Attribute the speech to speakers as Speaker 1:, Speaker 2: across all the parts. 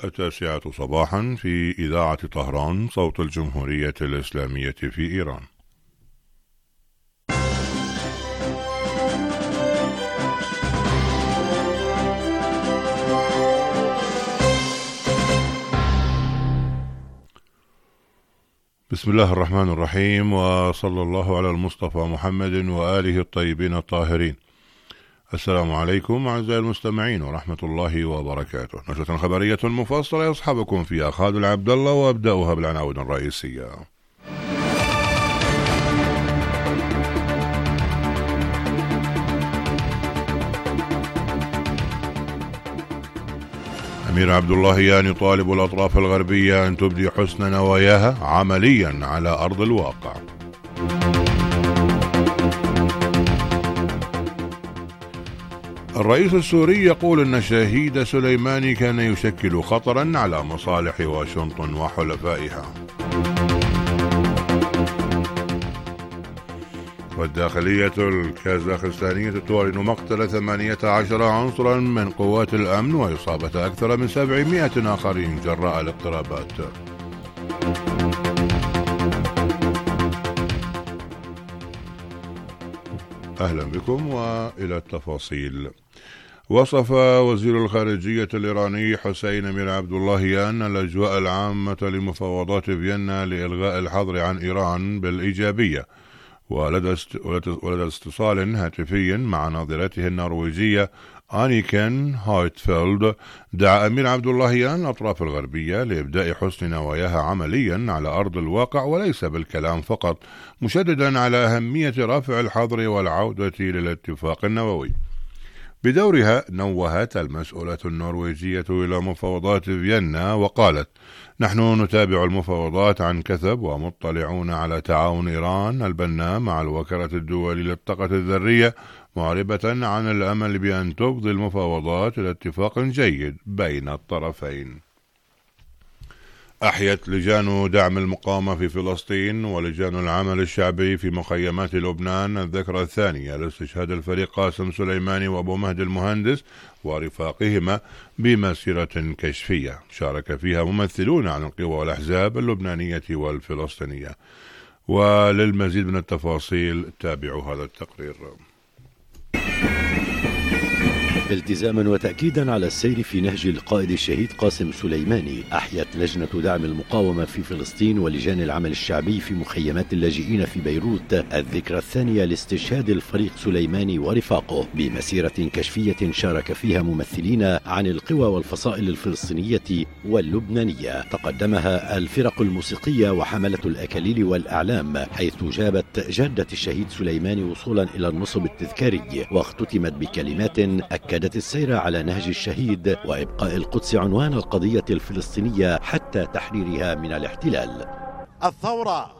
Speaker 1: 9 صباحا في إذاعة طهران صوت الجمهورية الإسلامية في إيران. بسم الله الرحمن الرحيم، وصلى الله على المصطفى محمد وآله الطيبين الطاهرين. السلام عليكم أعزائي المستمعين ورحمة الله وبركاته. نشرة خبرية مفصلة يصحبكم فيها خالد العبد الله، وأبدأها بالعناوين الرئيسية. أمير عبد اللهيان يطالب الأطراف الغربية أن تبدي حسن نواياها عمليا على أرض الواقع. الرئيس السوري يقول أن الشهيد سليماني كان يشكل خطرا على مصالح واشنطن وحلفائها. والداخلية الكازاخستانية تعلن مقتل 18 عنصرا من قوات الأمن وإصابة أكثر من 700 آخرين جراء الاضطرابات. أهلا بكم وإلى التفاصيل. وصف وزير الخارجية الإيراني حسين أمير عبد اللهيان الأجواء العامة لمفاوضات فيينا لإلغاء الحظر عن إيران بالإيجابية، ولدى اتصال هاتفي مع ناظرته النرويجية آنيكن هايتفيلد دعا أمير عبد اللهيان الأطراف الغربية لإبداء حسن نواياها عمليا على أرض الواقع وليس بالكلام فقط، مشددا على أهمية رفع الحظر والعودة للاتفاق النووي. بدورها نوهت المسؤولة النرويجية إلى مفاوضات فيينا وقالت: نحن نتابع المفاوضات عن كثب ومطلعون على تعاون إيران البناء مع الوكالة الدولية للطاقة الذرية، معربة عن الأمل بأن تفضي المفاوضات إلى اتفاق جيد بين الطرفين. أحيت لجان دعم المقاومة في فلسطين ولجان العمل الشعبي في مخيمات لبنان الذكرى الثانية لاستشهاد الفريق قاسم سليماني وأبو مهدي المهندس ورفاقهما بمسيرة كشفية شارك فيها ممثلون عن القوى والأحزاب اللبنانية والفلسطينية. وللمزيد من التفاصيل تابعوا هذا التقرير.
Speaker 2: التزاما وتأكيدا على السير في نهج القائد الشهيد قاسم سليماني، أحيت لجنة دعم المقاومة في فلسطين ولجان العمل الشعبي في مخيمات اللاجئين في بيروت الذكرى الثانية لاستشهاد الفريق سليماني ورفاقه بمسيرة كشفية شارك فيها ممثلين عن القوى والفصائل الفلسطينية واللبنانية. تقدمها الفرق الموسيقية وحملة الأكاليل والأعلام، حيث جابت جادة الشهيد سليماني وصولا إلى النصب التذكاري، واختتمت بكلمات أكدت السير على نهج الشهيد وإبقاء القدس عنوان القضية الفلسطينية حتى تحريرها من الاحتلال.
Speaker 3: الثورة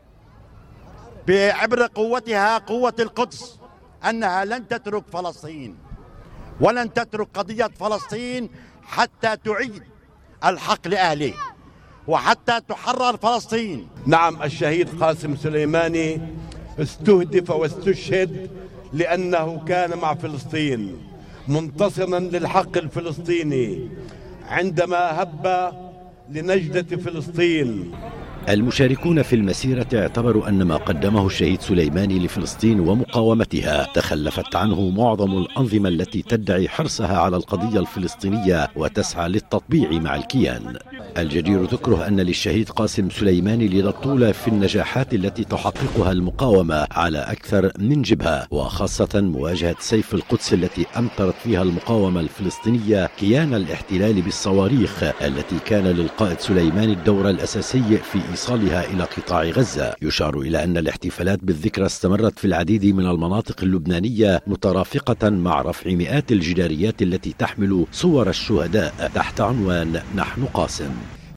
Speaker 3: بعبر قوتها قوة القدس أنها لن تترك فلسطين ولن تترك قضية فلسطين حتى تعيد الحق لأهله وحتى تحرر فلسطين.
Speaker 4: نعم، الشهيد قاسم سليماني استهدف واستشهد لأنه كان مع فلسطين منتصرا للحق الفلسطيني عندما هب لنجدة فلسطين.
Speaker 2: المشاركون في المسيرة اعتبروا أن ما قدمه الشهيد سليماني لفلسطين ومقاومتها تخلفت عنه معظم الأنظمة التي تدعي حرصها على القضية الفلسطينية وتسعى للتطبيع مع الكيان. الجدير ذكره أن للشهيد قاسم سليماني للطولة في النجاحات التي تحققها المقاومة على أكثر من جبهة، وخاصة مواجهة سيف القدس التي أمطرت فيها المقاومة الفلسطينية كيان الاحتلال بالصواريخ، التي كان للقائد سليماني الدور الأساسي في إيصالها إلى قطاع غزة. يشار إلى أن الاحتفالات بالذكرى استمرت في العديد من المناطق اللبنانية مترافقة مع رفع مئات الجداريات التي تحمل صور الشهداء تحت عنوان نحن قاسم.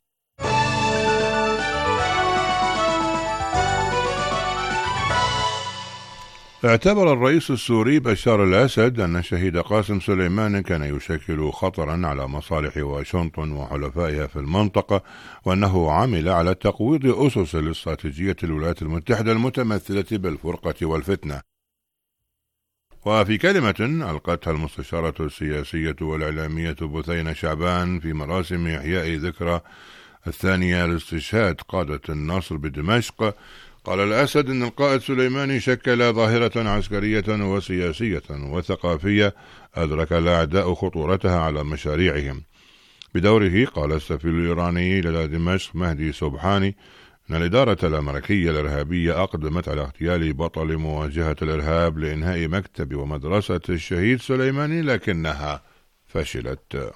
Speaker 1: اعتبر الرئيس السوري بشار الأسد أن الشهيد قاسم سليماني كان يشكل خطرا على مصالح واشنطن وحلفائها في المنطقة، وأنه عمل على تقويض أسس الاستراتيجية الولايات المتحدة المتمثلة بالفرقة والفتنة. وفي كلمة ألقتها المستشارة السياسية والإعلامية بثينة شعبان في مراسم إحياء ذكرى الثانية لاستشهاد قادة النصر بدمشق، قال الأسد إن القائد سليماني شكل ظاهرة عسكرية وسياسية وثقافية أدرك الأعداء خطورتها على مشاريعهم. بدوره قال السفير الإيراني لدى دمشق مهدي سبحاني أن الإدارة الأمريكية الإرهابية أقدمت على اغتيال بطل مواجهة الإرهاب لإنهاء مكتب ومدرسة الشهيد سليماني لكنها فشلت.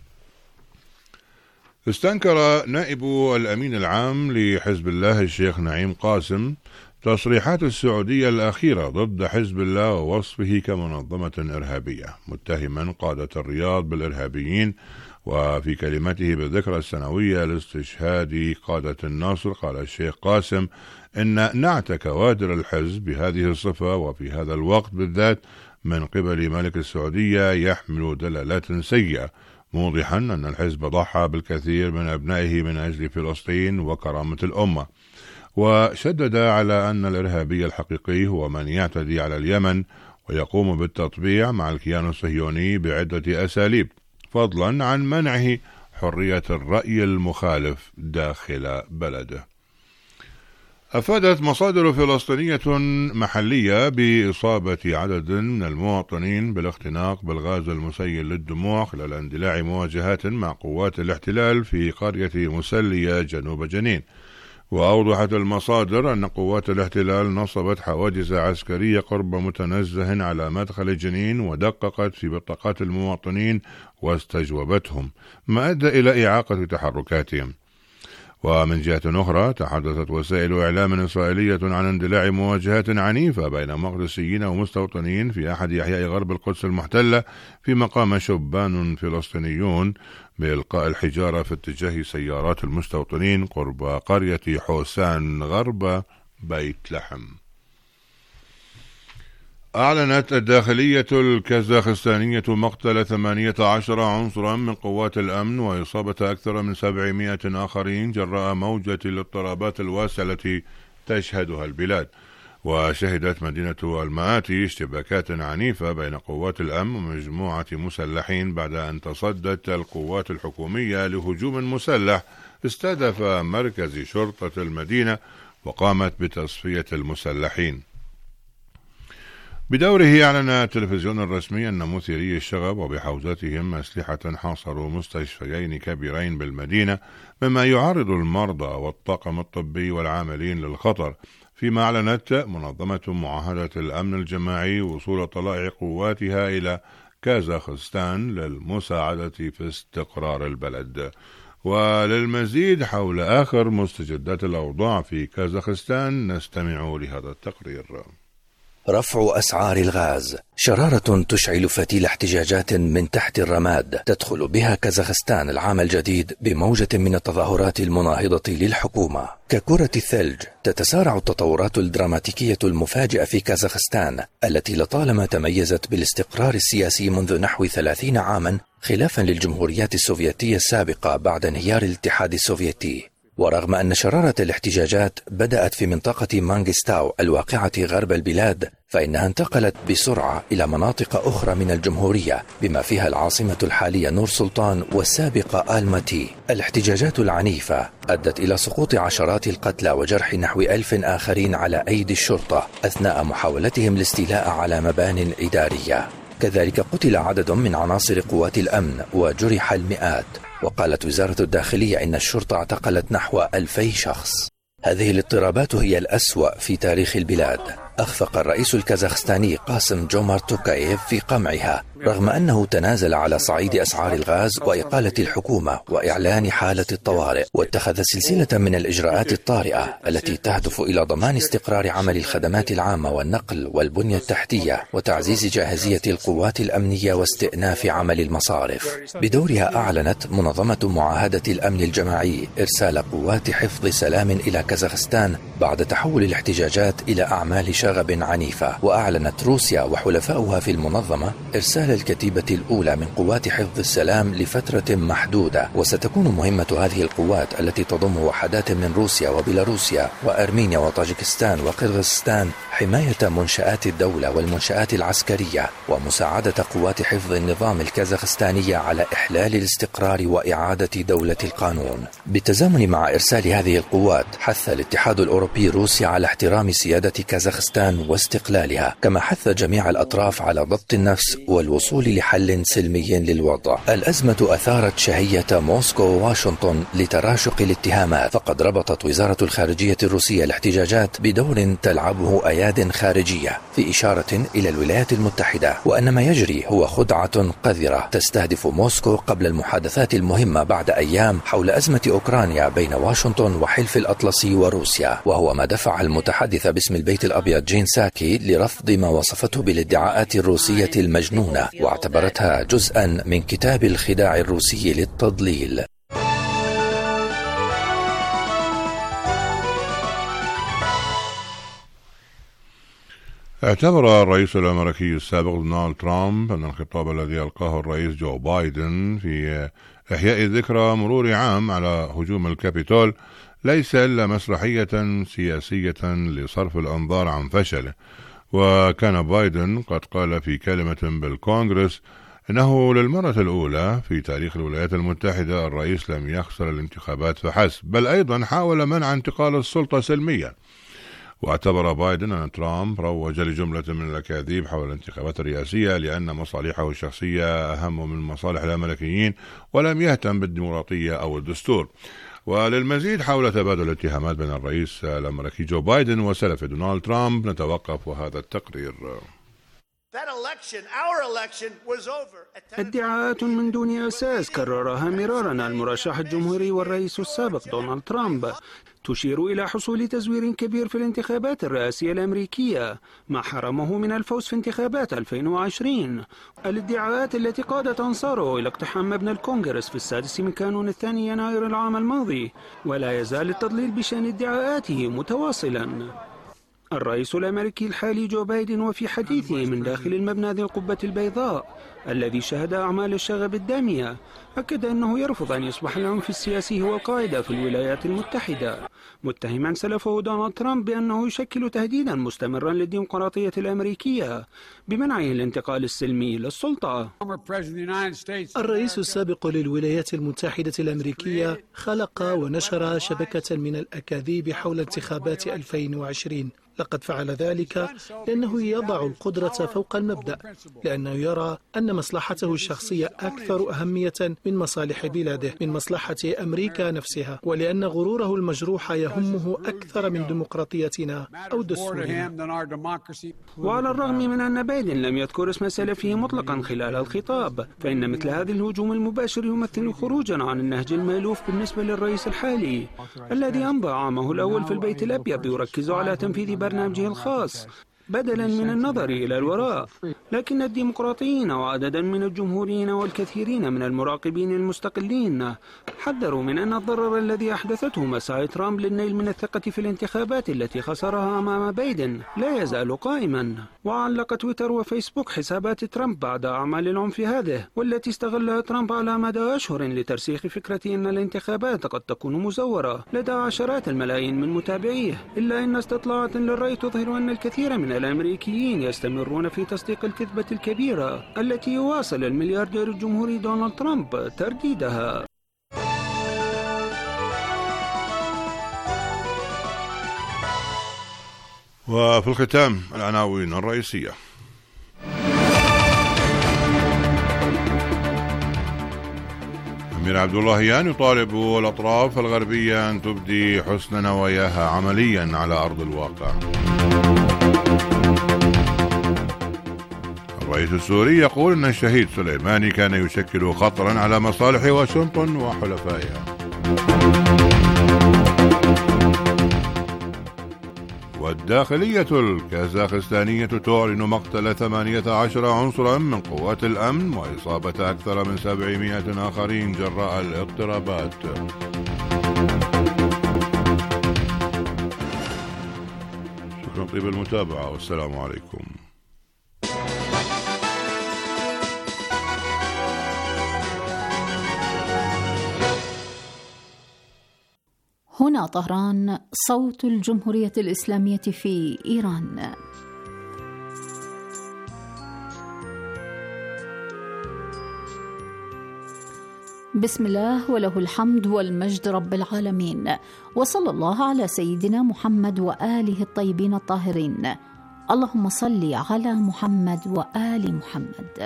Speaker 1: استنكر نائب الأمين العام لحزب الله الشيخ نعيم قاسم تصريحات السعودية الأخيرة ضد حزب الله ووصفه كمنظمة إرهابية، متهما قادة الرياض بالإرهابيين. وفي كلمته بالذكرى السنوية لاستشهاد قادة النصر قال الشيخ قاسم إن نعت كوادر الحزب بهذه الصفة وفي هذا الوقت بالذات من قبل ملك السعودية يحمل دلالات سيئة، موضحا أن الحزب ضحى بالكثير من أبنائه من أجل فلسطين وكرامة الأمة. وشدد على أن الإرهابي الحقيقي هو من يعتدي على اليمن ويقوم بالتطبيع مع الكيان الصهيوني بعدة أساليب، فضلا عن منعه حرية الرأي المخالف داخل بلده. أفادت مصادر فلسطينية محلية بإصابة عدد من المواطنين بالاختناق بالغاز المسيل للدموع خلال اندلاع مواجهات مع قوات الاحتلال في قرية مسلية جنوب جنين. وأوضحت المصادر أن قوات الاحتلال نصبت حواجز عسكرية قرب متنزه على مدخل جنين ودققت في بطاقات المواطنين واستجوبتهم، ما أدى إلى إعاقة تحركاتهم. ومن جهة أخرى تحدثت وسائل إعلام إسرائيلية عن اندلاع مواجهات عنيفة بين مقدسيين ومستوطنين في أحد أحياء غرب القدس المحتلة، فيما قام شبان فلسطينيون بإلقاء الحجارة في اتجاه سيارات المستوطنين قرب قرية حوسان غرب بيت لحم. أعلنت الداخلية الكازاخستانية مقتل 18 عنصرا من قوات الأمن وإصابة أكثر من 700 آخرين جراء موجة الاضطرابات الواسعة التي تشهدها البلاد. وشهدت مدينة المآتي اشتباكات عنيفة بين قوات الأمن ومجموعة مسلحين بعد أن تصدت القوات الحكومية لهجوم مسلح استهدف مركز شرطة المدينة وقامت بتصفية المسلحين. بدوره أعلن التلفزيون الرسمي أن مثيري الشغب وبحوزتهم أسلحة حاصروا مستشفيين كبيرين بالمدينة، مما يعرض المرضى والطاقم الطبي والعاملين للخطر. فيما أعلنت منظمة معاهدة الأمن الجماعي وصول طلائع قواتها إلى كازاخستان للمساعدة في استقرار البلد. وللمزيد حول آخر مستجدات الأوضاع في كازاخستان نستمع لهذا التقرير.
Speaker 5: رفع أسعار الغاز، شرارة تشعل فتيل احتجاجات من تحت الرماد تدخل بها كازاخستان العام الجديد بموجة من التظاهرات المناهضة للحكومة. ككرة الثلج تتسارع التطورات الدراماتيكية المفاجئة في كازاخستان التي لطالما تميزت بالاستقرار السياسي منذ نحو 30 عاما خلافا للجمهوريات السوفيتية السابقة بعد انهيار الاتحاد السوفيتي. ورغم أن شرارة الاحتجاجات بدأت في منطقة مانغستاو الواقعة غرب البلاد، فإنها انتقلت بسرعة إلى مناطق أخرى من الجمهورية بما فيها العاصمة الحالية نور سلطان والسابقة آلماتي. الاحتجاجات العنيفة أدت إلى سقوط عشرات القتلى وجرح نحو 1000 آخرين على أيدي الشرطة أثناء محاولتهم الاستيلاء على مبان إدارية. كذلك قتل عدد من عناصر قوات الأمن وجرح المئات. وقالت وزارة الداخلية إن الشرطة اعتقلت نحو 2000 شخص. هذه الاضطرابات هي الأسوأ في تاريخ البلاد. أخفق الرئيس الكازاخستاني قاسم جومارت توكايف في قمعها رغم أنه تنازل على صعيد أسعار الغاز وإقالة الحكومة وإعلان حالة الطوارئ، واتخذ سلسلة من الإجراءات الطارئة التي تهدف إلى ضمان استقرار عمل الخدمات العامة والنقل والبنية التحتية وتعزيز جاهزية القوات الأمنية واستئناف عمل المصارف. بدورها أعلنت منظمة معاهدة الأمن الجماعي إرسال قوات حفظ سلام إلى كازاخستان بعد تحول الاحتجاجات إلى أعمال شغب عنيفة. وأعلنت روسيا وحلفاؤها في المنظمة إرسال الكتيبة الأولى من قوات حفظ السلام لفترة محدودة، وستكون مهمة هذه القوات التي تضم وحدات من روسيا وبيلاروسيا وأرمينيا وطاجكستان وقرغيزستان حماية منشآت الدولة والمنشآت العسكرية ومساعدة قوات حفظ النظام الكازاخستانية على إحلال الاستقرار وإعادة دولة القانون. بالتزامن مع إرسال هذه القوات، حث الاتحاد الأوروبي روسيا على احترام سيادة كازاخستان واستقلالها، كما حث جميع الأطراف على ضبط النفس والوصول لحل سلمي للوضع. الأزمة أثارت شهية موسكو وواشنطن لتراشق الاتهامات، فقد ربطت وزارة الخارجية الروسية الاحتجاجات بدور تلعبه أياد خارجية، في إشارة إلى الولايات المتحدة، وأن ما يجري هو خدعة قذرة تستهدف موسكو قبل المحادثات المهمة بعد أيام حول أزمة أوكرانيا بين واشنطن وحلف الأطلسي وروسيا، وهو ما دفع المتحدث باسم البيت الأبيض جين ساكي لرفض ما وصفته بالادعاءات الروسية المجنونة، واعتبرتها جزءا من كتاب الخداع الروسي للتضليل.
Speaker 1: اعتبر الرئيس الأمريكي السابق دونالد ترامب أن الخطاب الذي ألقاه الرئيس جو بايدن في إحياء ذكرى مرور عام على هجوم الكابيتول ليس إلا مسرحية سياسية لصرف الأنظار عن فشله. وكان بايدن قد قال في كلمة بالكونغرس إنه للمرة الأولى في تاريخ الولايات المتحدة الرئيس لم يخسر الانتخابات فحسب، بل أيضا حاول منع انتقال السلطة سلميا. واعتبر بايدن أن ترامب روج لجملة من الأكاذيب حول الانتخابات الرئاسية لأن مصالحه الشخصية أهم من مصالح الأمريكيين، ولم يهتم بالديمقراطية أو الدستور. وللمزيد حول تبادل الاتهامات بين الرئيس الأمريكي جو بايدن وسلف دونالد ترامب نتوقف وهذا التقرير.
Speaker 6: ادعاءات من دون أساس كررها مرارا المرشح الجمهوري والرئيس السابق دونالد ترامب تشير إلى حصول تزوير كبير في الانتخابات الرئاسية الأمريكية، ما حرمه من الفوز في انتخابات 2020. الادعاءات التي قادت أنصاره إلى اقتحام مبنى الكونغرس في 6 من كانون 2 يناير العام الماضي، ولا يزال التضليل بشأن ادعاءاته متواصلا. الرئيس الأمريكي الحالي جو بايدن وفي حديثه من داخل المبنى ذي القبة البيضاء الذي شهد أعمال الشغب الدامية، أكد أنه يرفض أن يصبح العنف السياسي هو القاعدة في الولايات المتحدة، متهما سلفه دونالد ترامب بأنه يشكل تهديدا مستمرا للديمقراطية الأمريكية بمنعه الانتقال السلمي للسلطة.
Speaker 7: الرئيس السابق للولايات المتحدة الأمريكية خلق ونشر شبكة من الأكاذيب حول انتخابات 2020. لقد فعل ذلك لأنه يضع القدرة فوق المبدأ، لأنه يرى أن مصلحته الشخصية أكثر أهمية من مصالح بلاده، من مصلحة أمريكا نفسها، ولأن غروره المجروح يهمه أكثر من ديمقراطيتنا أو دستورنا.
Speaker 6: وعلى الرغم من أن بايدن لم يذكر اسم سلفه مطلقا خلال الخطاب، فإن مثل هذه الهجوم المباشر يمثل خروجا عن النهج المألوف بالنسبة للرئيس الحالي الذي أمضى عامه الأول في البيت الأبيض يركز على تنفيذ برنامجه الخاص بدلا من النظر إلى الوراء. لكن الديمقراطيين وعددا من الجمهوريين والكثيرين من المراقبين المستقلين حذروا من أن الضرر الذي أحدثته مساعي ترامب للنيل من الثقة في الانتخابات التي خسرها أمام بايدن لا يزال قائما. وعلق تويتر وفيسبوك حسابات ترامب بعد أعمال العنف هذه، والتي استغلها ترامب على مدى أشهر لترسيخ فكرة أن الانتخابات قد تكون مزورة لدى عشرات الملايين من متابعيه. إلا أن استطلاعات للرأي تظهر أن الكثير من الأمريكيين يستمرون في تصديق الكذبة الكبيرة التي يواصل الملياردير الجمهوري دونالد ترامب ترديدها.
Speaker 1: وفي الختام العناوين الرئيسية. أمير عبد اللهيان يطالب الأطراف الغربية أن تبدي حسن نواياها عمليا على أرض الواقع. الرئيس السوري يقول أن الشهيد سليماني كان يشكل خطرا على مصالح واشنطن وحلفائها. والداخلية الكازاخستانية تعلن مقتل 18 عنصرا من قوات الأمن وإصابة أكثر من 700 آخرين جراء الاضطرابات. شكرا طيب المتابعة والسلام عليكم.
Speaker 8: هنا طهران، صوت الجمهورية الإسلامية في إيران. بسم الله وله الحمد والمجد رب العالمين، وصلى الله على سيدنا محمد وآله الطيبين الطاهرين. اللهم صل على محمد وآل محمد.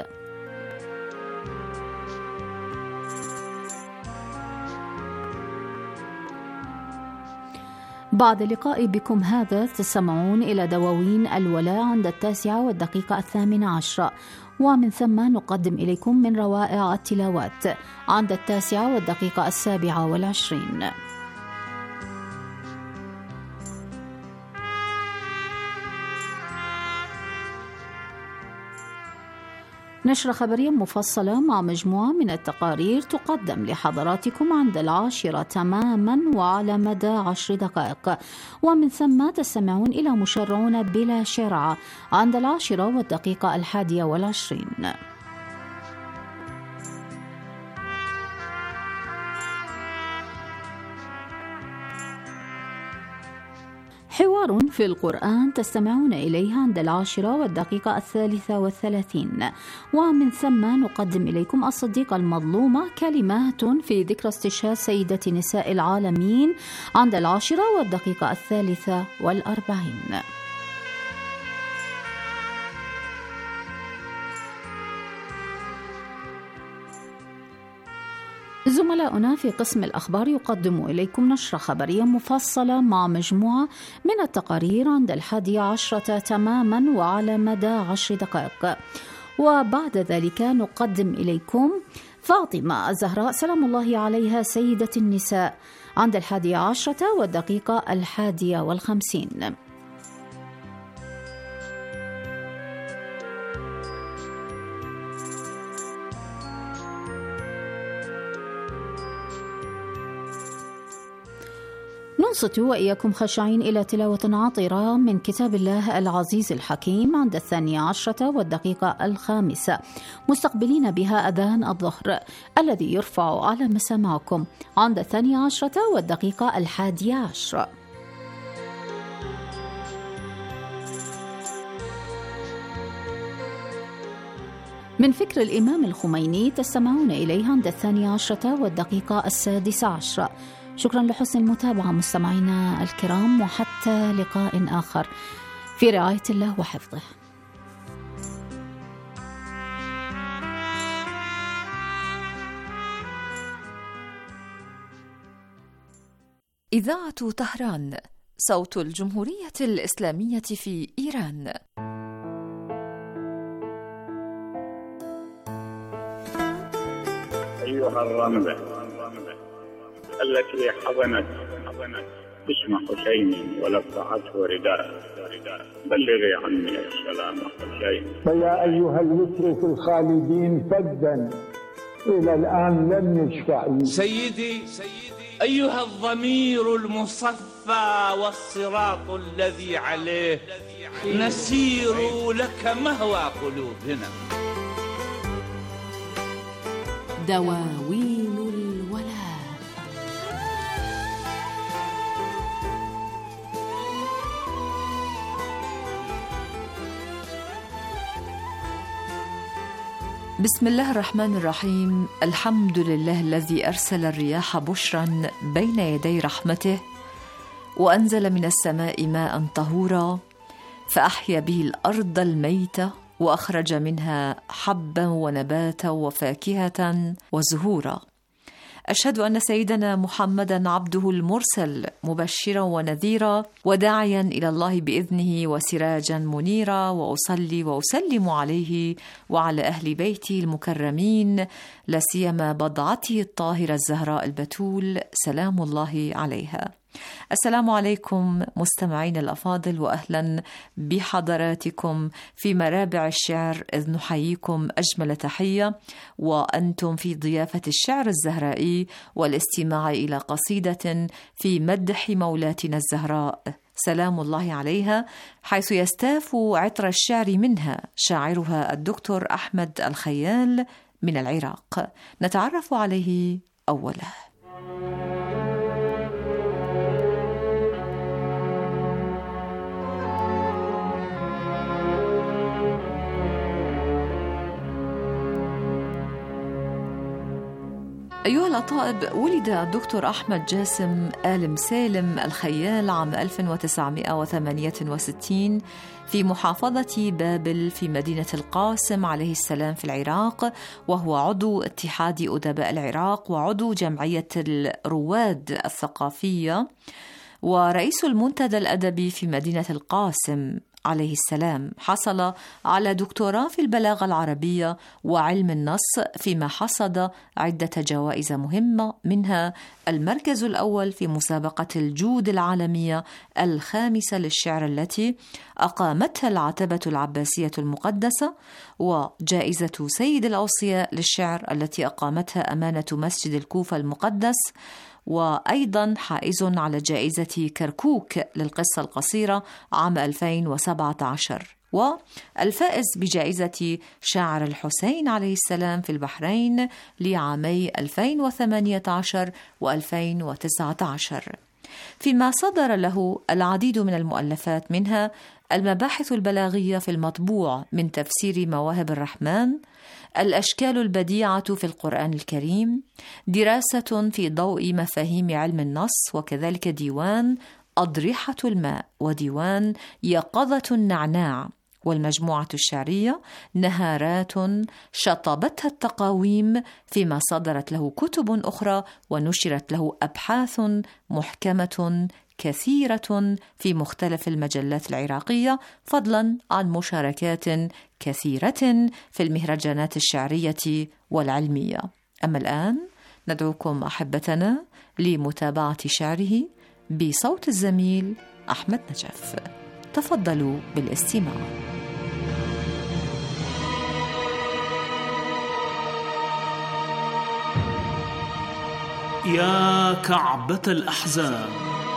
Speaker 8: بعد لقاء بكم هذا تستمعون إلى دواوين الولاء عند 9:08، ومن ثم نقدم إليكم من روائع التلاوات عند 9:27. نشرة خبرية مفصلة مع مجموعة من التقارير تقدم لحضراتكم عند 10 تماما وعلى مدى 10 دقائق، ومن ثم تستمعون إلى مشرعون بلا شرع عند 10:21. حوار في القرآن تستمعون إليه عند 10:33، ومن ثم نقدم إليكم الصديقة المظلومة، كلمات في ذكرى استشهاد سيدة نساء العالمين عند 10:43. زملاؤنا في قسم الأخبار يقدموا إليكم نشرة خبرية مفصلة مع مجموعة من التقارير عند 11 تماما وعلى مدى 10 دقائق، وبعد ذلك نقدم إليكم فاطمة الزهراء سلام الله عليها سيدة النساء عند 11:51. ننصت وإياكم خاشعين إلى تلاوة عطرة من كتاب الله العزيز الحكيم عند 12:05، مستقبلين بها أذان الظهر الذي يرفع على مسامعكم عند 12:11. من فكر الإمام الخميني تستمعون إليه عند 12:16. شكرا لحسن المتابعة مستمعينا الكرام، وحتى لقاء آخر في رعاية الله وحفظه.
Speaker 9: إذاعة طهران، صوت الجمهورية الإسلامية في إيران.
Speaker 10: أيها الرملة التي حضنت اسم حسين ولفعته رداء، بلغي عني السلام حسين.
Speaker 11: فيا أيها الوتر في الخالدين فدا إلى الآن لم يشفع.
Speaker 12: سيدي أيها الضمير المصفى والصراط الذي عليه نسير لك مهوى قلوبنا.
Speaker 8: دواوين الولاء.
Speaker 9: بسم الله الرحمن الرحيم. الحمد لله الذي أرسل الرياح بشرا بين يدي رحمته، وأنزل من السماء ماء طهورا فأحيا به الأرض الميتة، وأخرج منها حبا ونباتا وفاكهة وزهورا. أشهد أن سيدنا محمدا عبده المرسل، مبشرا ونذيرا وداعيا إلى الله بإذنه وسراجا منيرا، وأصلي وأسلم عليه وعلى أهل بيته المكرمين، لا سيما بضعته الطاهرة الزهراء البتول سلام الله عليها. السلام عليكم مستمعين الأفاضل، وأهلا بحضراتكم في مرابع الشعر، إذ نحييكم أجمل تحية وأنتم في ضيافة الشعر الزهرائي والاستماع إلى قصيدة في مدح مولاتنا الزهراء سلام الله عليها، حيث يستاف عطر الشعر منها شاعرها الدكتور أحمد الخيال من العراق. نتعرف عليه أولا. أيها الأطائب، ولد الدكتور أحمد جاسم آل مسالم الخيال عام 1968 في محافظة بابل في مدينة القاسم عليه السلام في العراق، وهو عضو اتحاد أدباء العراق وعضو جمعية الرواد الثقافية ورئيس المنتدى الأدبي في مدينة القاسم عليه السلام. حصل على دكتوراه في البلاغة العربية وعلم النص، فيما حصد عدة جوائز مهمة، منها المركز الأول في مسابقة الجود العالمية 5 للشعر التي أقامتها العتبة العباسية المقدسة، وجائزة سيد الأوصياء للشعر التي أقامتها أمانة مسجد الكوفة المقدس، وأيضا حائز على جائزة كركوك للقصة القصيرة عام 2017، والفائز بجائزة شاعر الحسين عليه السلام في البحرين لعامي 2018 و2019، فيما صدر له العديد من المؤلفات، منها المباحث البلاغية في المطبوع من تفسير مواهب الرحمن، الأشكال البديعة في القرآن الكريم، دراسة في ضوء مفاهيم علم النص، وكذلك ديوان أضرحة الماء وديوان يقظة النعناع، والمجموعة الشعرية نهارات شطبتها التقاويم، فيما صدرت له كتب أخرى ونشرت له أبحاث محكمة كثيرة في مختلف المجلات العراقية، فضلا عن مشاركات كثيرة في المهرجانات الشعرية والعلمية. أما الآن ندعوكم أحبتنا لمتابعة شعره بصوت الزميل أحمد نجف. تفضلوا بالاستماع.
Speaker 13: يا كعبة الأحزان،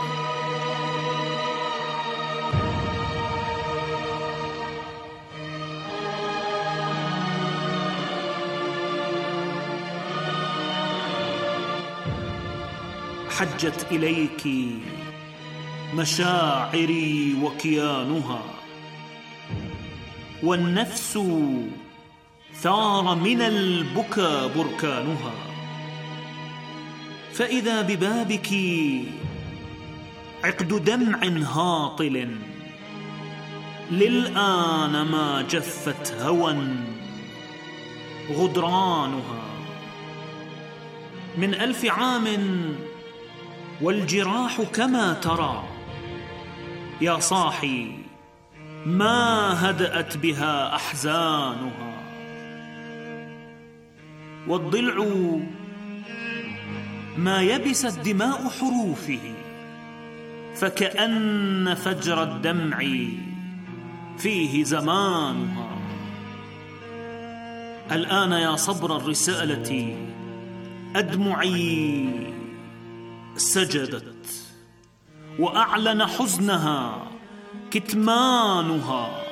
Speaker 13: حجت إليك مشاعري وكيانها، والنفس ثار من البكا بركانها، فإذا ببابك عقد دمع هاطل، للآن ما جفت هوى غدرانها. من 1000 عام والجراح كما ترى، يا صاحي ما هدأت بها أحزانها، والضلع ما يبست دماء حروفه، فكأن فجر الدمع فيه زمانها. الآن يا صبر الرسالة أدمعي سجدت، وأعلن حزنها كتمانها.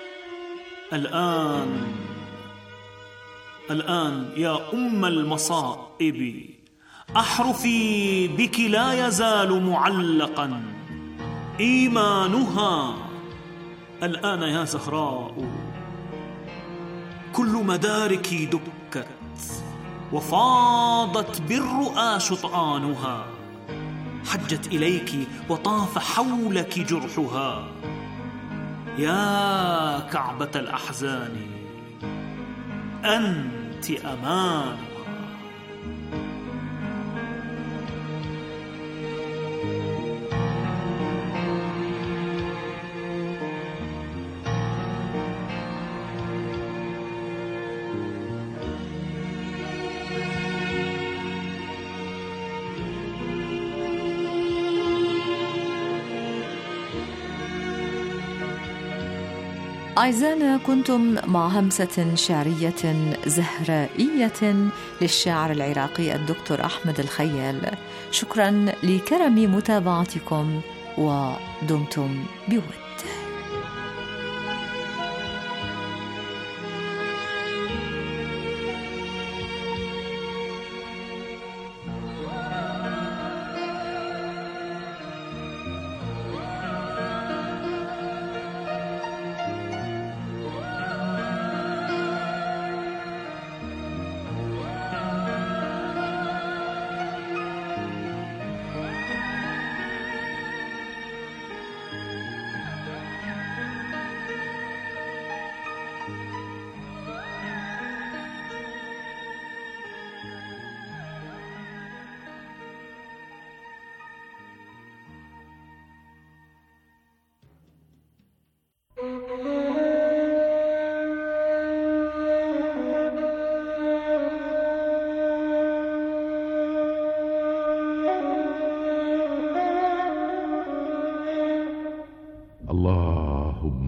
Speaker 13: الآن يا أم المصائب، أحرفي بك لا يزال معلقا إيمانها. الآن يا زهراء كل مدارك دكت، وفاضت بالرؤى شطآنها. حجت إليك وطاف حولك جرحها، يا كعبة الأحزان أنت أمانها.
Speaker 9: أعزائنا، كنتم مع همسة شعرية زهرائية للشاعر العراقي الدكتور أحمد الخيال. شكرا لكرم متابعتكم، ودمتم بود.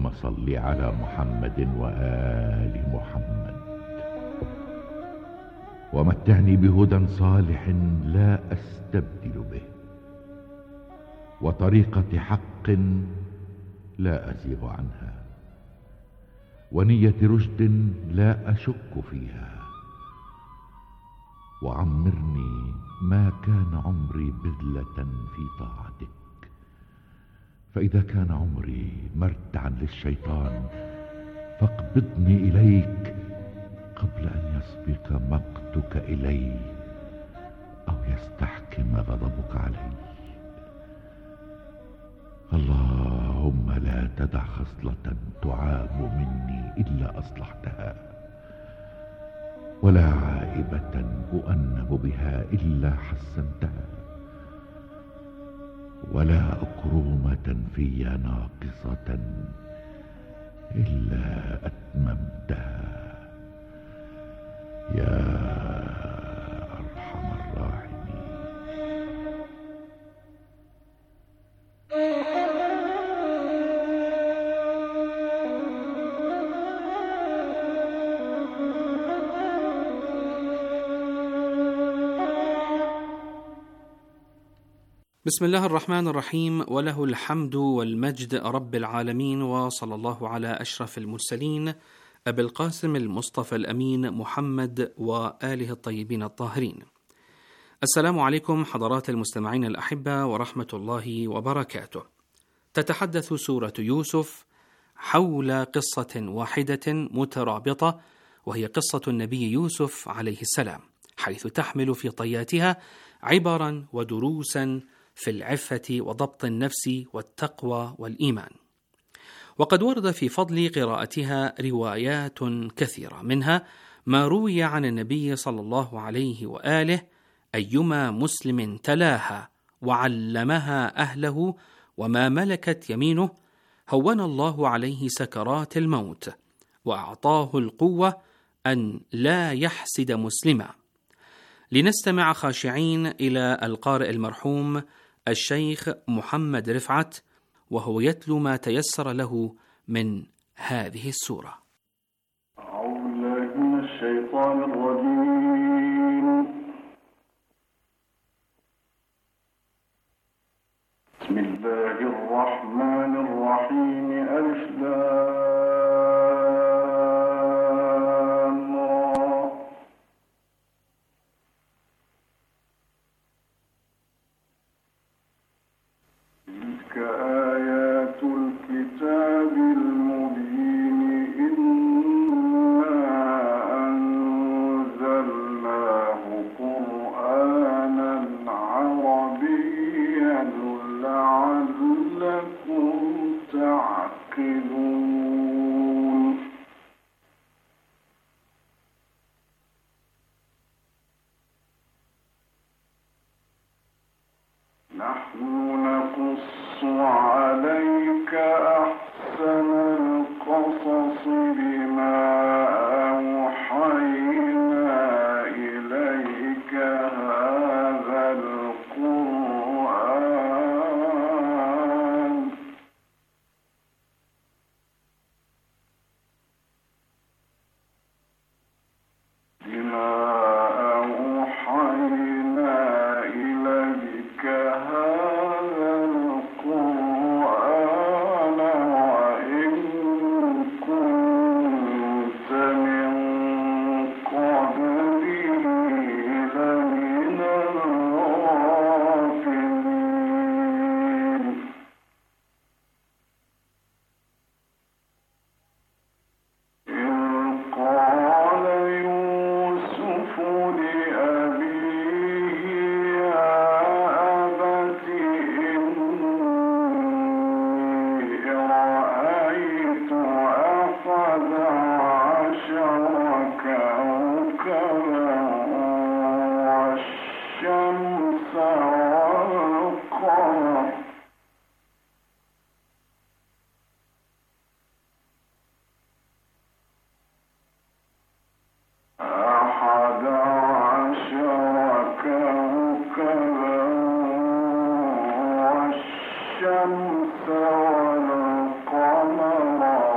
Speaker 14: اللهم صل على محمد وآل محمد، ومتعني بهدى صالح لا أستبدل به، وطريقة حق لا أزيغ عنها، ونية رشد لا أشك فيها، وعمرني ما كان عمري بذلة في طاعتك، فإذا كان عمري مرتعا للشيطان فاقبضني إليك قبل أن يسبق مقتك إلي أو يستحكم غضبك علي. اللهم لا تدع خصلة تعاب مني إلا أصلحتها، ولا عائبة أؤنب بها إلا حسنتها، ولا أكرومة في ناقصة إلا أتممتها، يا أرحم الراحمين.
Speaker 15: بسم الله الرحمن الرحيم، وله الحمد والمجد رب العالمين، وصلى الله على أشرف المرسلين أبي القاسم المصطفى الأمين محمد وآله الطيبين الطاهرين. السلام عليكم حضرات المستمعين الأحبة ورحمة الله وبركاته. تتحدث سورة يوسف حول قصة واحدة مترابطة، وهي قصة النبي يوسف عليه السلام، حيث تحمل في طياتها عبرا ودروسا في العفة وضبط النفس والتقوى والإيمان. وقد ورد في فضل قراءتها روايات كثيرة، منها ما روي عن النبي صلى الله عليه وآله: أيما مسلم تلاها وعلمها أهله وما ملكت يمينه هون الله عليه سكرات الموت وأعطاه القوة أن لا يحسد مسلما. لنستمع خاشعين إلى القارئ المرحوم الشيخ محمد رفعت وهو يتلو ما تيسر له من هذه السورة.
Speaker 16: أعوذ بالله من الشيطان الرجيم. بسم الله الرحمن الرحيم. ألف لام را. تلك آيات الكتاب المبين. إنا أنزلناه قرآنا عربيا لعلكم تعقلون. نحن نقص عليك أحسن القصص بما أوحينا إليك هذا القرآن وإن كنت من قبله لمن الغافلين. إذ قال يوسف لأبيه يا أبت إني رأيت أحد عشر كوكبا والشمس والقمر أحد عشر كوكبا والشمس والقمر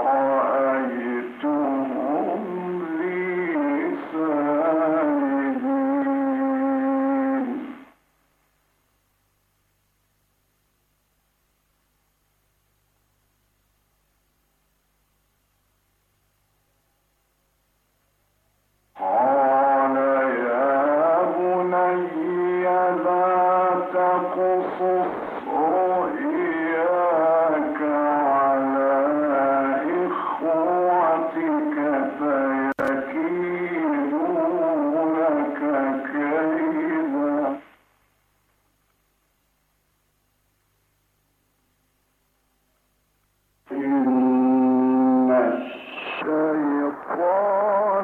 Speaker 16: الشيطان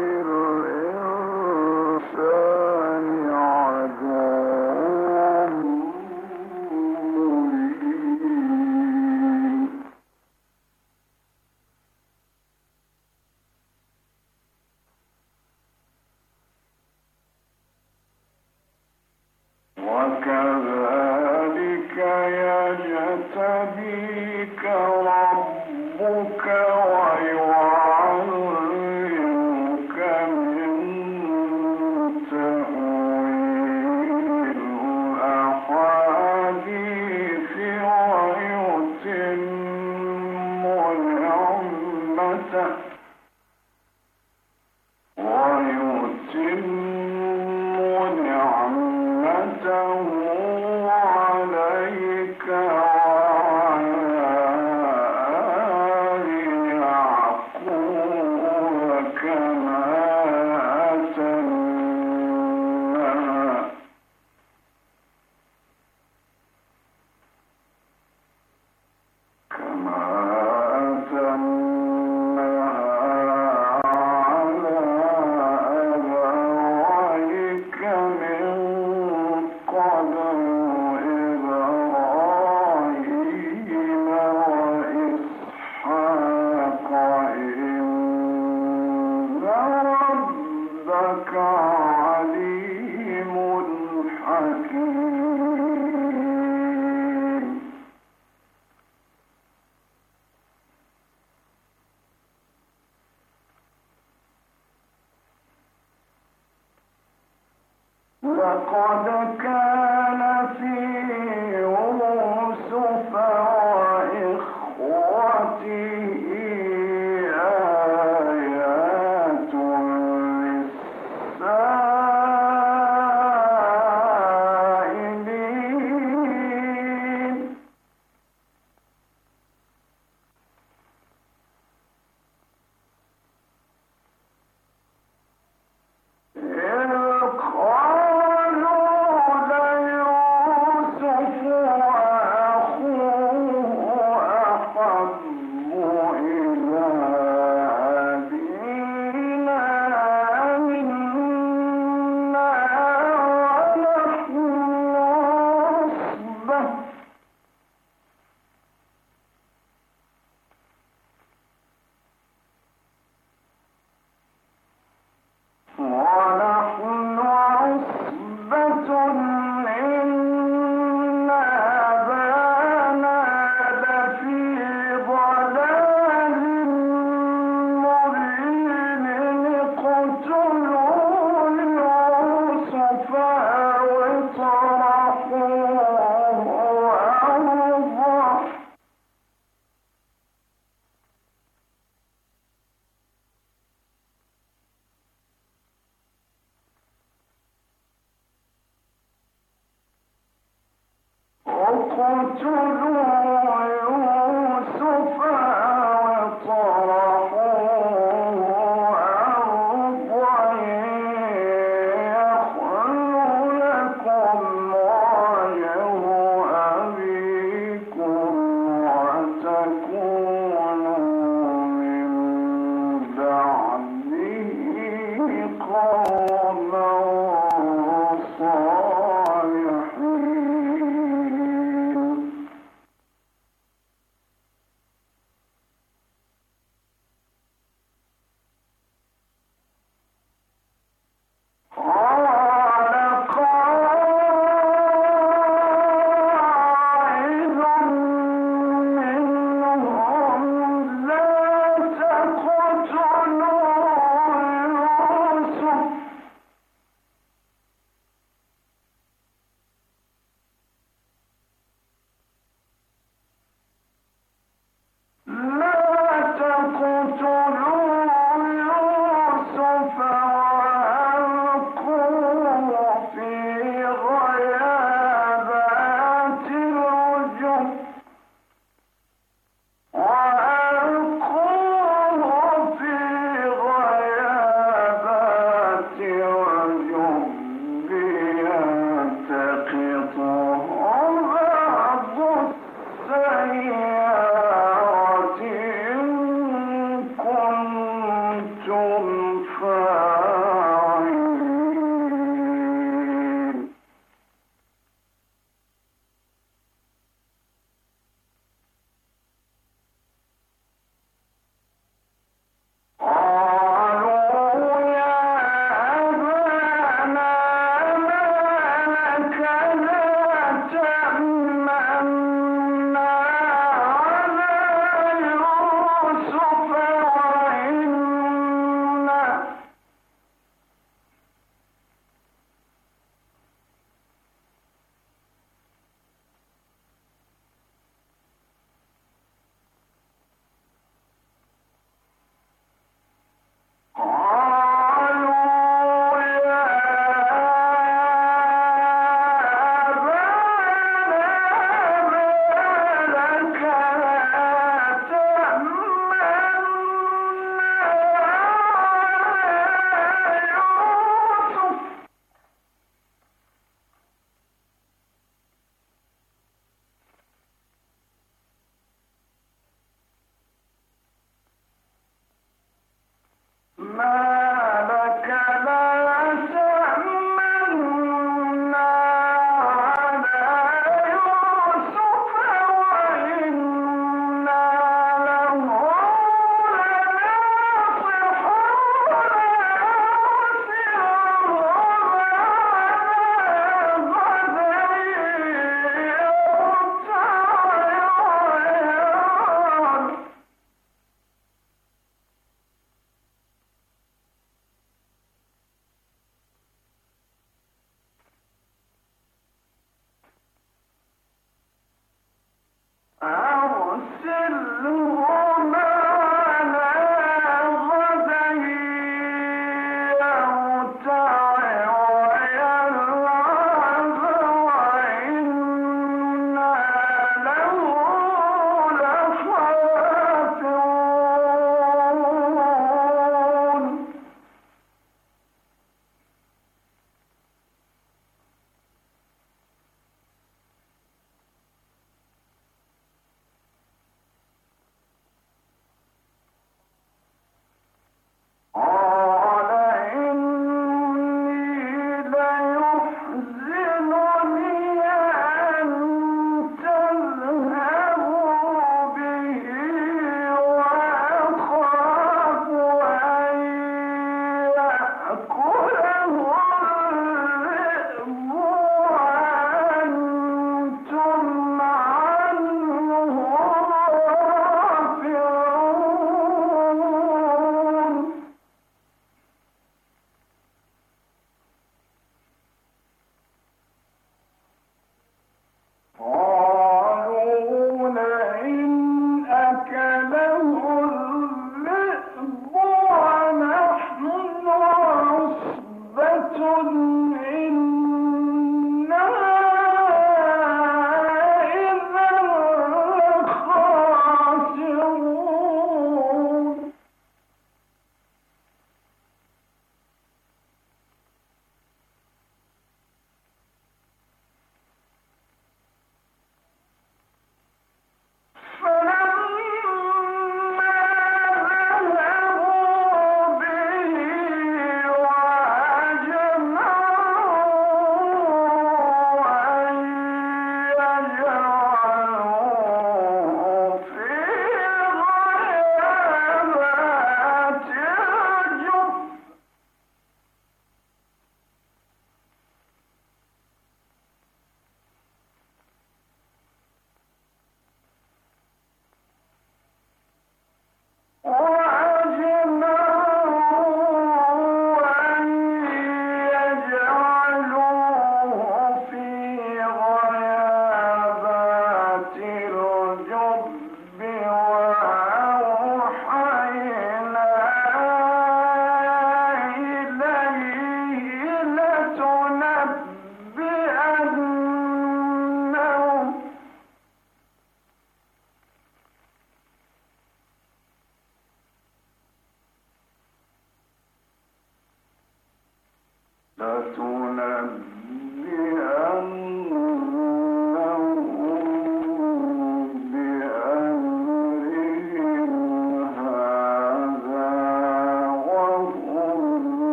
Speaker 16: للإنسان عدو مبين وكذلك يجتبيك ربك ويعلمك من تأويل الأحاديث ويتم نعمته عليك وعلى آل يعقوب كما عليم حكيم. لقد كان في يوسف وإخوته آيات للسائلين.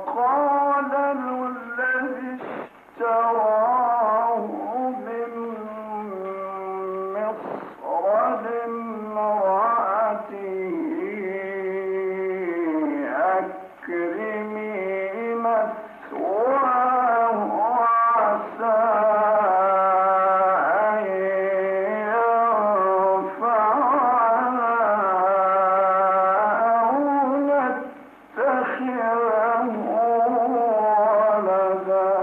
Speaker 16: وقال الذي اشتراه من مصر لامرأته أكرمي مثواه عسى أن ينفعنا أو نتخذه ولدا.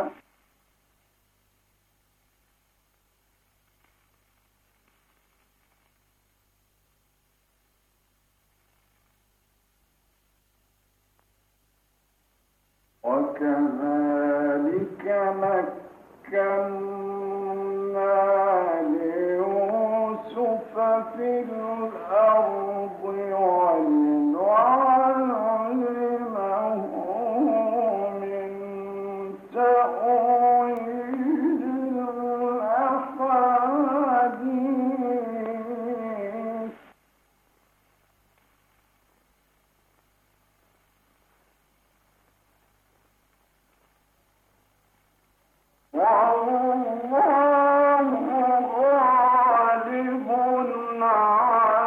Speaker 16: وكذلك مكنا ليوسف في الأرض ولنعلمه من تأويل الأحاديث. والله غالب على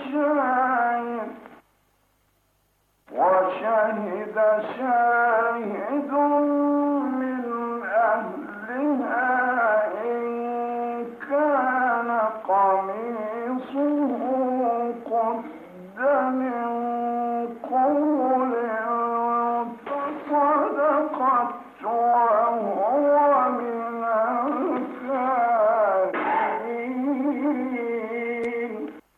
Speaker 16: وشهد شاهد من أهلها إن كان قميصه قد من قبل فصدقت وهو من الكاذبين.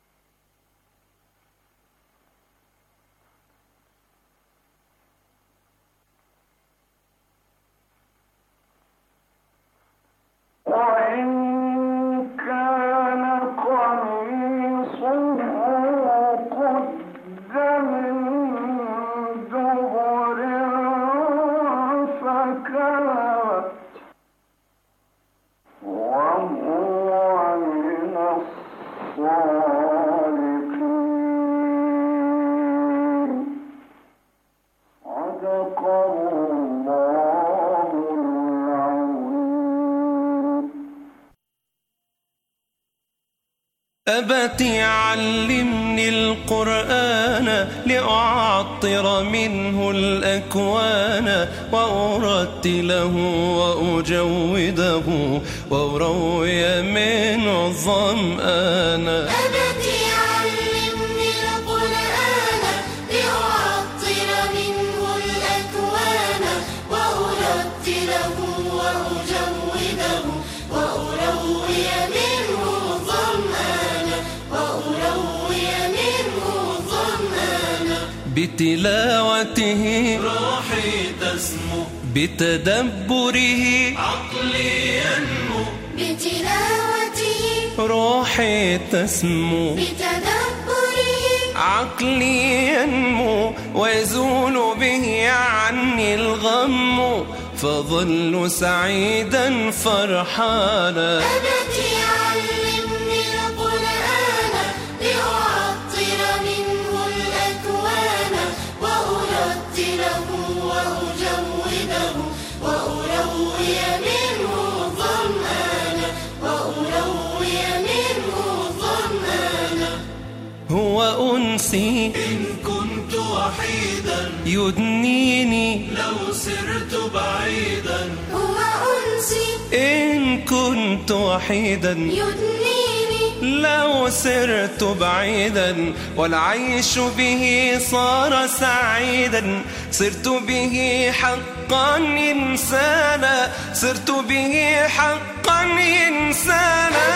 Speaker 16: وإن كان قميصه قد من دبر فكذبت وهو من الصادقين. صدق الله العظيم.
Speaker 17: أبتي علمني القرآن لأعطر منه الأكوان وأرتله وأجوده وأروي منه الظمآن.
Speaker 18: أبتي علمني القرآن لأعطر منه الأكوان وأرتله وأجوده وأروي منه الظمآن
Speaker 17: بتلاوته
Speaker 18: روحي تسمو
Speaker 17: بتدبره
Speaker 18: عقلي ينمو بتلاوته
Speaker 17: روحي تسمو
Speaker 18: بتدبره
Speaker 17: عقلي ينمو ويزول به عني الغم فظل سعيدا فرحانا.
Speaker 18: أبتي علمني القرآن لأعطر منه الأكوان وأرتله وأجوده وأروي منه الظمآن
Speaker 17: هو أنسي
Speaker 18: إن كنت وحيدا
Speaker 17: يدنيني
Speaker 18: لو سرت بعيدا. هو أنسي
Speaker 17: إن كنت وحيدا
Speaker 18: يدنيني
Speaker 17: لو سرت بعيدا والعيش به صار سعيدا. صرت به حقا إنسانا صرت به حقا إنسانا.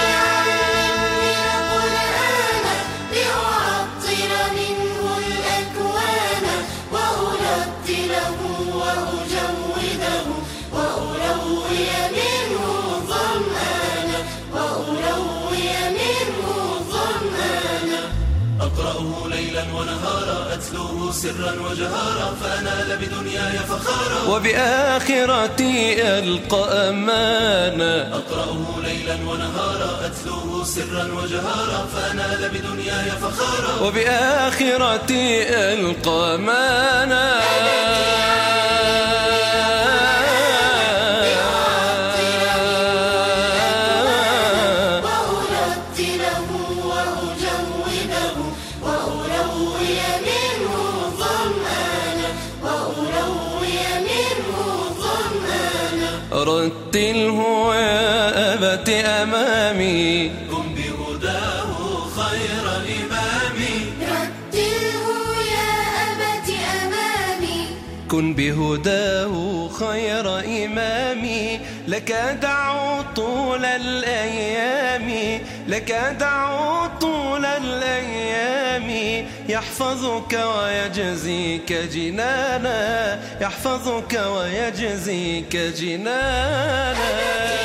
Speaker 18: أقرأه ليلا ونهارا أتلوه سرا وجهارا فأنال بدنياي فخارا
Speaker 17: وبآخرتي ألقى أمانا.
Speaker 18: أقرأه ليلا ونهارا أتلوه سرا وجهارا فأنال بدنياي فخارا
Speaker 17: وبآخرتي ألقى أمانا. رتله يا أبت أمامي
Speaker 18: كن بهداه خير إمامي. رتله يا أبت أمامي
Speaker 17: كن بهداه خير إمامي. لك أدعو طول الأيام لك أدعو طول الأيام يحفظك ويجزيك جنانا يحفظك ويجزيك جنانا.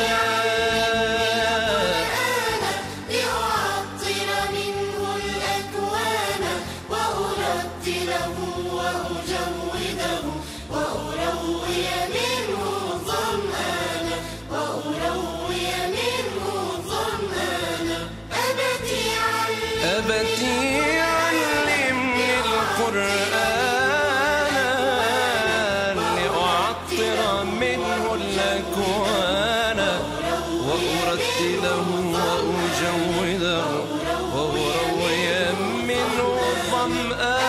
Speaker 18: لأعطر منه الأكوان وأرتله وأجوده وأروي منه الظمآن
Speaker 17: أبتي علمني القرآن لأعطر منه الأكوان وأرتله وأجوده وأروي ظمآن